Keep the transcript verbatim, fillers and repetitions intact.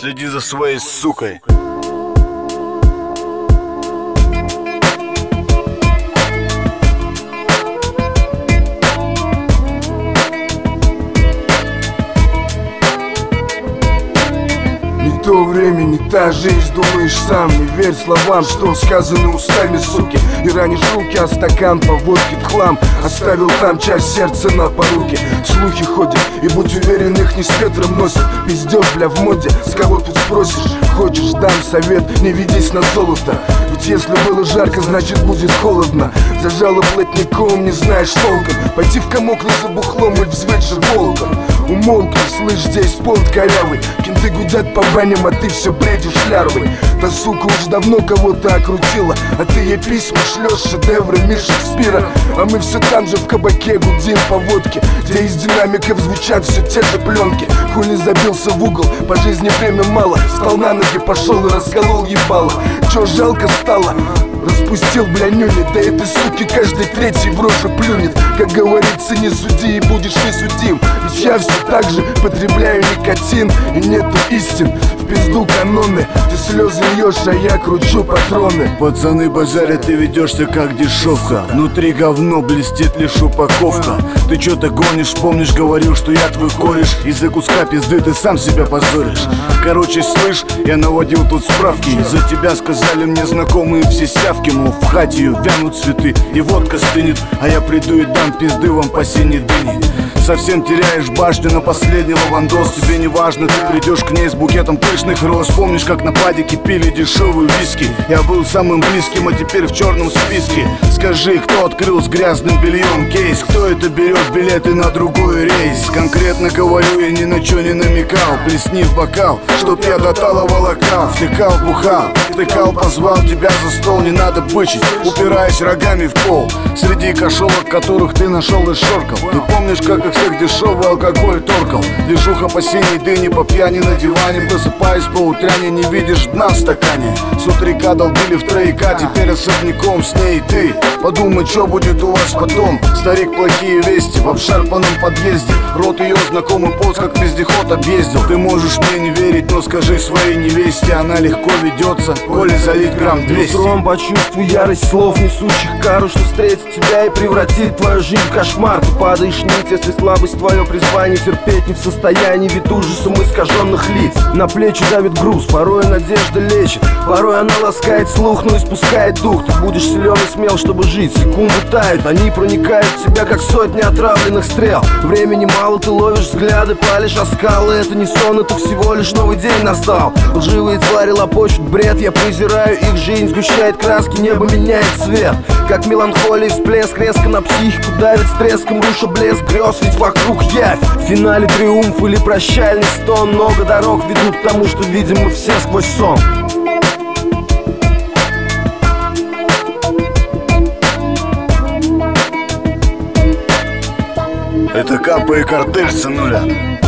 Следи за своей сукой. Не то время, не та жизнь, думаешь сам. Не верь словам, что сказаны устами, суки. И ранишь руки, а стакан по водке хлам. Оставил там часть сердца на поруке. Слухи ходят, и будь уверен, их не с ветром носят. Пиздёж, бля, в моде, с кого тут спросишь? Хочешь, дам совет, не ведись на золото. Ведь если было жарко, значит будет холодно. Зажало плотником, не знаешь толком. Пойти в комок за бухлом и взвыть же волком. Умолкни, слышь, здесь понт корявый. Кенты гудят по баням, а ты все бредишь лярвой. Та сука уж давно кого-то окрутила, а ты ей письма шлешь, шедеврами Шекспира. А мы все там же в кабаке гудим по водке, где из динамиков звучат все те же пленки. Хули забился в угол, по жизни время мало. Встал на ноги, пошел и расколол ебало. Че жалко стало? Распустил, бля, нюни. Да этой суки каждый третий в рожу плюнет. Как говорится, не суди и будешь не судим. Ведь я все так же потребляю никотин, и нету истин. В пизду каноны, ты слезы льешь, а я кручу патроны. Пацаны базарят, ты ведешься как дешевка. Внутри говно, блестит лишь упаковка. Ты чё-то гонишь, помнишь, говорил, что я твой кореш. Из-за куска пизды ты сам себя позоришь. Короче, слышь, я наводил тут справки. Из-за тебя сказали мне знакомые все сявки. Мол, в хате ее вянут цветы, и водка стынет. А я приду и дам пизды вам по синей дыне. Совсем теряешь башню на последний лавандос. Тебе не важно, ты придешь к ней с букетом пышных роз. Помнишь, как на падике пили дешевые виски? Я был самым близким, а теперь в черном списке. Скажи, кто открыл с грязным бельем кейс? Кто это берет билеты на другой рейс? Конкретно говорю, я ни на чё не намекал. Плесни в бокал, чтоб я до талого локал. Втыкал, бухал, втыкал, позвал тебя за стол. Не надо бычить, упираясь рогами в пол. Среди кошелок, которых ты нашел и шоркал. Ты помнишь, как их всех дешевый алкоголь торкал? Движуха по синей дыне, по пьяни на диване. Просыпаясь по утряне, не видишь дна в стакане. С утрека долбили в трояка, теперь особняком с ней ты. Подумай, что будет у вас потом. Старик, плохие вести в обшарпанном подъезде. Рот ее знакомый пост, как вездеход объездил. Ты можешь мне не верить, но скажи своей невесте. Она легко ведется, коли залить грамм двести. Утром почувствуй ярость слов, несущих кару, что встретит тебя и превратит твою жизнь в кошмар. Ты падаешь ниц, если слабость твое призвание. Терпеть не в состоянии, вид ужасом искаженных лиц. На плечи давит груз, порой надежда лечит. Порой она ласкает слух, но испускает дух. Ты будешь силен и смел, чтобы жить. Секунды тают, они проникают в тебя, как сотни отравленных стрел. Времени мало, ты ловишь взгляды, палишь о скалы. Это не сон, это всего лишь новый день настал. Лживые твари лопочут бред, я презираю их жизнь. Сгущает краски, небо меняет цвет. Как меланхолия, всплеск резко на психику давит с треском, руша блеск грез, ведь вокруг явь. В финале триумф или прощальный стон. Много дорог ведут к тому, что видим мы все сквозь сон. Это Капа и Картель, сынуля.